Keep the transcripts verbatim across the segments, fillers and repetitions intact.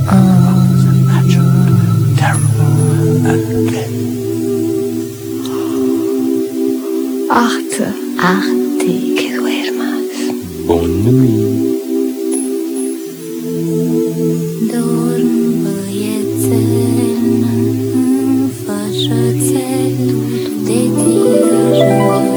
Arte, arte, que duermas. Bonne nuit. Dorm, băiețel, fășățel, de tine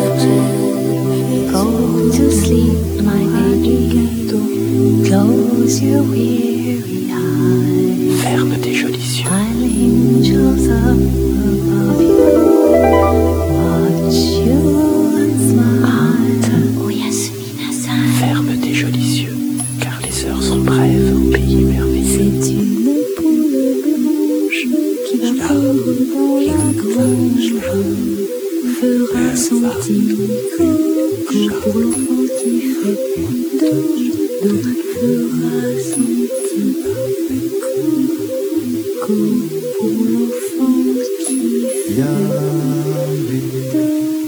Go to sleep, my baby. Close your weary eyes. Ferme tes jolis yeux. While angels up above you watch you and smile. o Yasmina San. Ferme tes jolis yeux, car les heures sont brèves au pays merveilleux. C'est une poule blanche qui va dans la grange, fera son petit coucou pour l'enfant qui fait dodo, fera son petit coucou pour l'enfant qui fait dodo.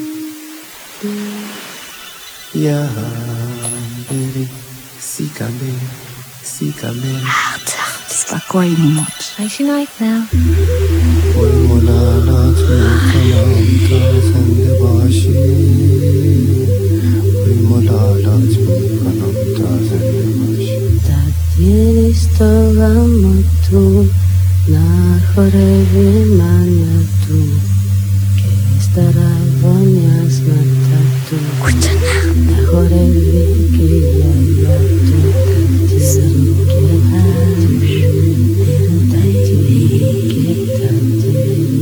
Ya bere, sikame, sikame. Arte, spokojnie moc. Nighty night now. Ulmulanat kanamta sende bashi. Ulmulanat kanamta sende bashi. Tatieri stavamo tu, na chorevi manatu, che staravogna smatatu. Na chorevi kiyayatu, tatieri kiyatu, tatieri kiyatu.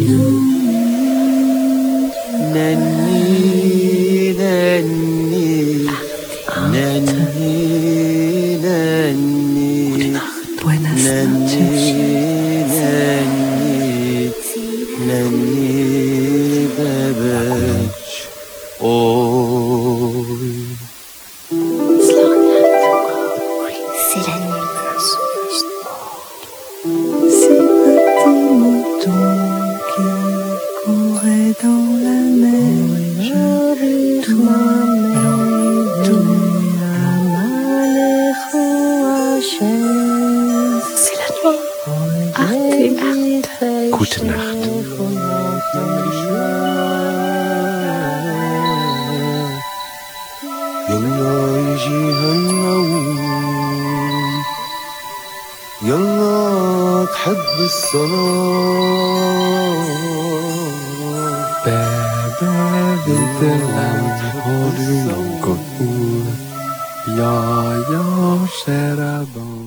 Nanni, nanni, nanni, nanni. Buenas noches. Nanni, nanni, bebek. Oy. C'est la nuit. Ces petits moutons qui couraient dans la neige, c'est la nuit. Arte, arte. Gute Nacht. يلا تحب الصلاة Bebe, vinterland, har du något ord? Ja, ja, kära barn.